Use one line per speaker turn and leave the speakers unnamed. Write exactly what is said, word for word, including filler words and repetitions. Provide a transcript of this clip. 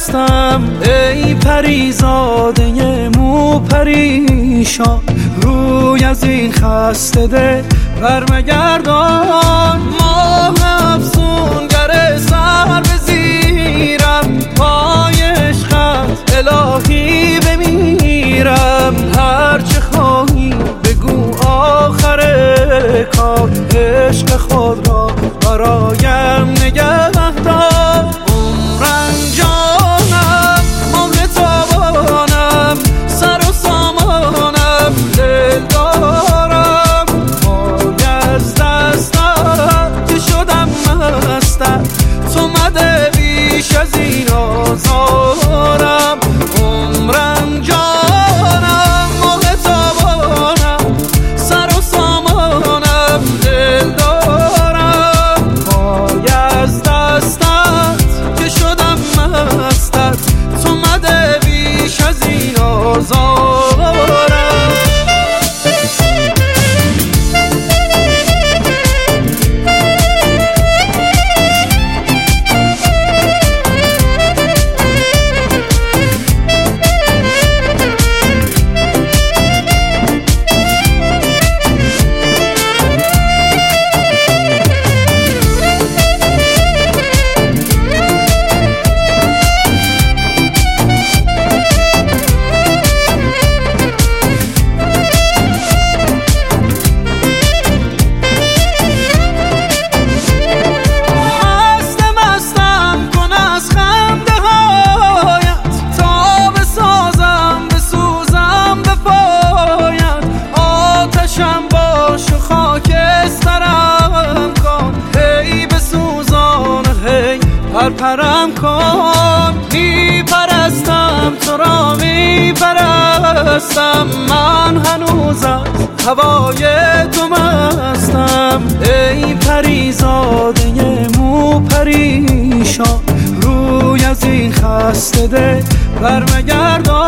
پرستم ای پریزاده مو پریشان، روی از این خسته ده برمگردان. ماه افسونگر سر به زیرم، پای عشقت الهی بمیرم. هرچه خواهی بگو آخر کار، عشق خود را برایم نگه دار. عمرم جانم ماه تابانم، سر و سامانم دل دارم. پای از دستم که شدم مستم، تو مده بیش از این آزارم. عمرم جانم ماه تابانم، سر و سامانم دل دارم. پای از دستت که شدم مستت، تو مده بیش از این آزارم. پرپرم کن، می پرستم تو را می پرستم. من هنوز از هوای تو مستم ای پریزاده مو پریشان، روی از این خسته ده برمگردان.